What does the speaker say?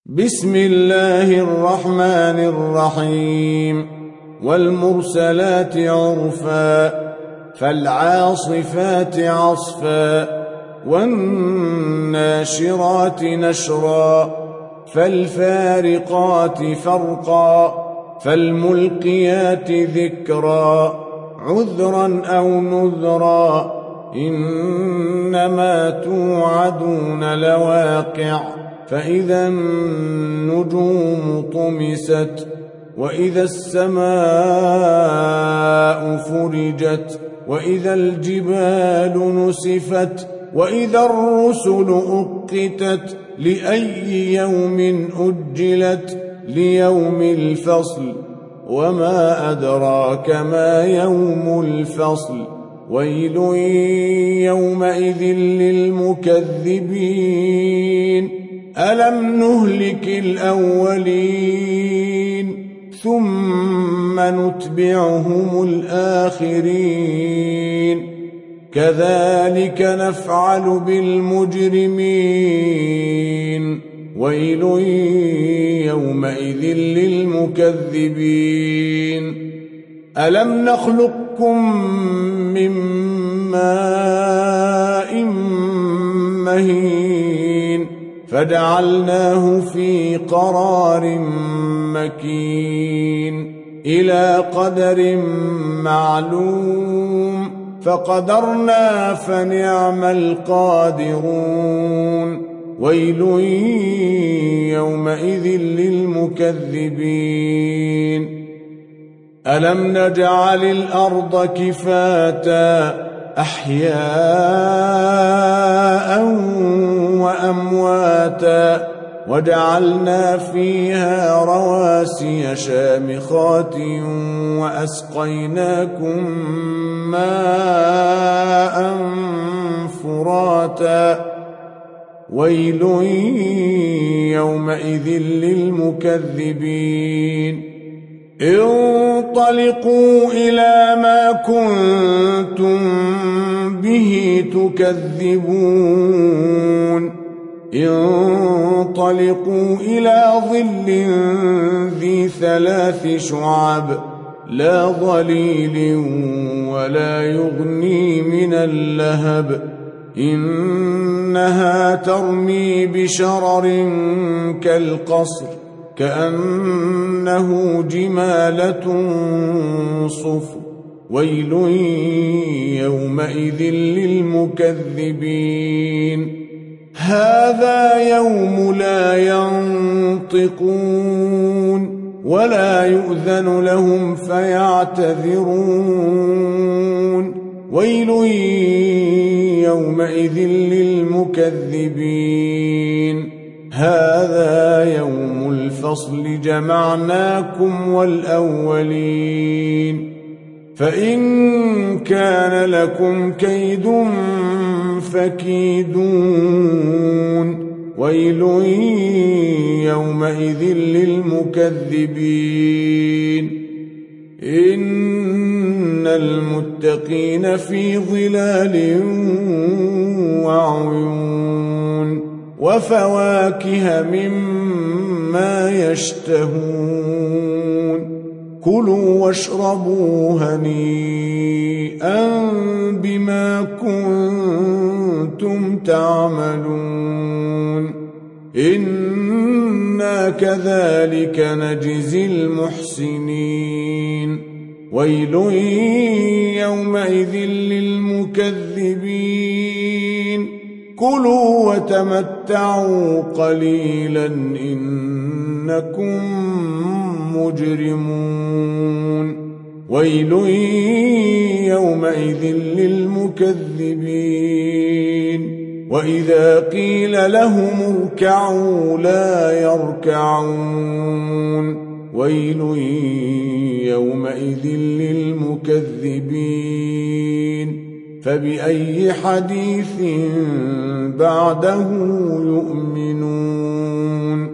بسم الله الرحمن الرحيم والمرسلات عرفا فالعاصفات عصفا والناشرات نشرا فالفارقات فرقا فالملقيات ذكرا عذرا أو نذرا إنما توعدون لواقع فإذا النجوم طمست وإذا السماء فرجت وإذا الجبال نسفت وإذا الرسل أقتت لأي يوم أجلت ليوم الفصل وما أدراك ما يوم الفصل ويل يومئذ للمكذبين ألم نهلك الأولين ثم نتبعهم الآخرين كذلك نفعل بالمجرمين ويل يومئذ للمكذبين ألم نخلقكم من ماء مهين فجعلناه في قرار مكين إلى قدر معلوم فقدرنا فنعم القادرون ويل يومئذ للمكذبين ألم نجعل الأرض كفاتا أحياء وأمواتا وجعلنا فيها رواسي شامخات وأسقيناكم ماء فراتا ويل يومئذ للمكذبين انطلقوا إلى ما كنتم به تكذبون انطلقوا إلى ظل ذي 3 شعب لا ظليل ولا يغني من اللهب إنها ترمي بشرر كالقصر كأنه جمالة صفر ويل يومئذ للمكذبين هذا يوم لا ينطقون ولا يؤذن لهم فيعتذرون ويل يومئذ للمكذبين هذا يوم الفصل جمعناكم والأولين فإن كان لكم كيد فكيدون ويل يومئذ للمكذبين إن المتقين في ظلال وعيون وفواكه مما يشتهون كلوا واشربوا هنيئا بما كنتم تعملون إنا كذلك نجزي المحسنين ويل يومئذ للمكذبين كلوا وتمتعوا قليلا إنكم مجرمون ويل يومئذ للمكذبين وإذا قيل لهم اركعوا لا يركعون ويل يومئذ للمكذبين فبأي حديث بعده يؤمنون